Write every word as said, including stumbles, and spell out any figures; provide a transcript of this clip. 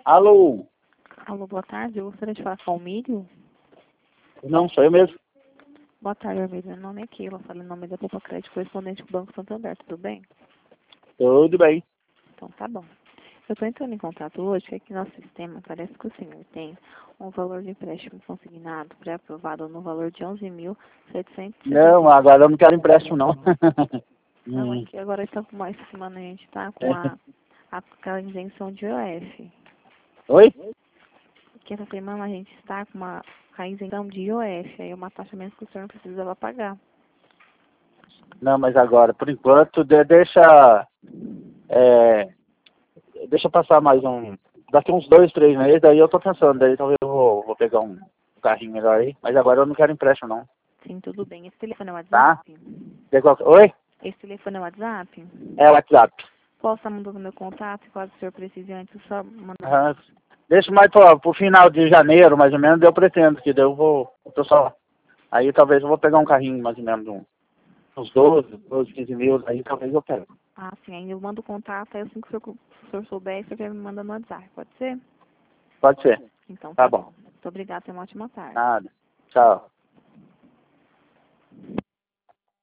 Alô? Alô, boa tarde. Eu gostaria de falar com o Milho. Não, sou eu mesmo. Boa tarde, Milho. Meu nome é Keila. Falo em nome da Poupa Crédito, correspondente do Banco Santander. Tudo bem? Tudo bem. Então, tá bom. Eu estou entrando em contato hoje, que aqui no nosso sistema parece que o senhor tem um valor de empréstimo consignado, pré-aprovado no valor de onze mil setecentos e setenta. Não, agora eu não quero empréstimo, não. Não, Hum. aqui agora está com mais semana a gente está com a, a, aquela isenção de I O F. Oi? Que essa semana a gente está com uma com a isenção de I O F, aí é uma taxa menos que o senhor não precisava pagar. Não, mas agora, por enquanto, de- deixa... É, deixa passar mais um... Daqui uns dois, três meses, daí eu tô pensando, daí talvez eu vou, vou pegar um carrinho melhor aí. Mas agora eu não quero empréstimo, não. Sim, tudo bem. Esse telefone é o Tá? WhatsApp? Quer qual- Oi? Esse telefone é o WhatsApp? É o WhatsApp. Posso estar mandando meu contato, caso o senhor precise antes, só mandar. Aham. Deixa mais pro, pro final de janeiro, mais ou menos, eu pretendo, que daí eu vou... Eu tô só... Aí talvez eu vou pegar um carrinho, mais ou menos, um, uns doze, doze, quinze mil, aí talvez eu pego. Ah, sim, aí eu mando o contato, aí assim que o senhor, se o senhor souber, o senhor já me manda no WhatsApp, pode ser? Pode ser. Então Tá tá bom. bom. Muito obrigada, tenha uma ótima tarde. Nada. Tchau.